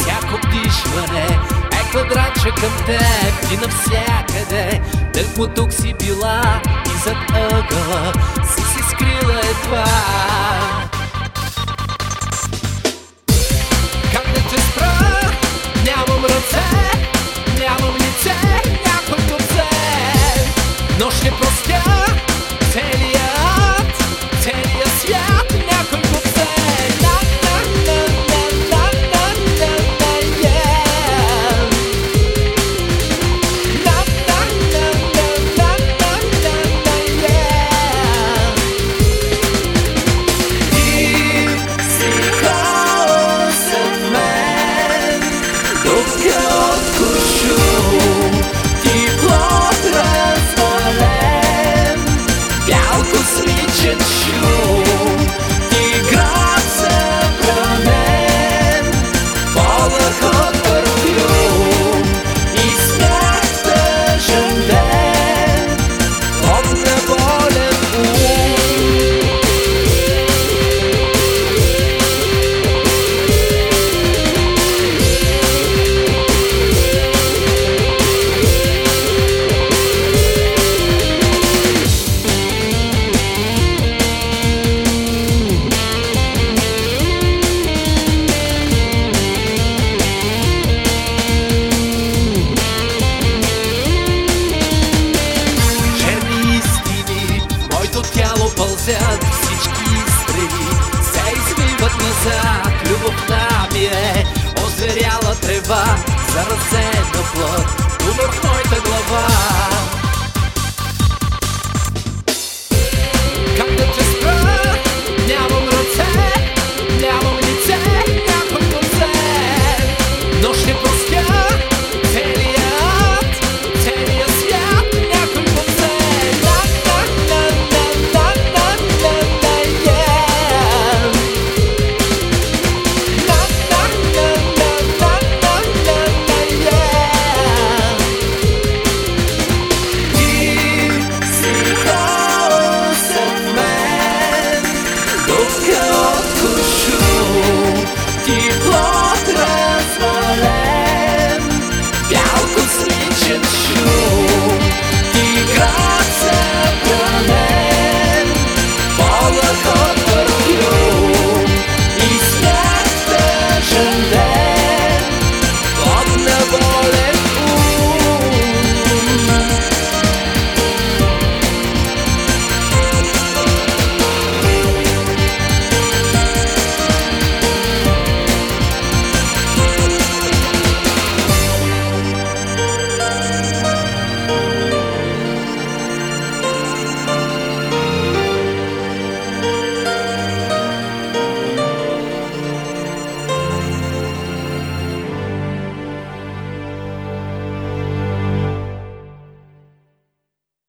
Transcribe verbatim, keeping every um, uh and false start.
всяко вдишване е квадратче към теб и навсякъде. Тъкмо тук си била и зад ъгъла си се скрила едва. Как да те спра? Нямам ръце, нямам лице, някой взе, но ще простя целия ад, целия свят, някой го взе. Космичен шум, ти град събранен, полъх от парфюм и смях в тъжен ден от неволен ум. Пълзят всички стрели, се извиват назад. Любовта ми е озверяла трева, заразена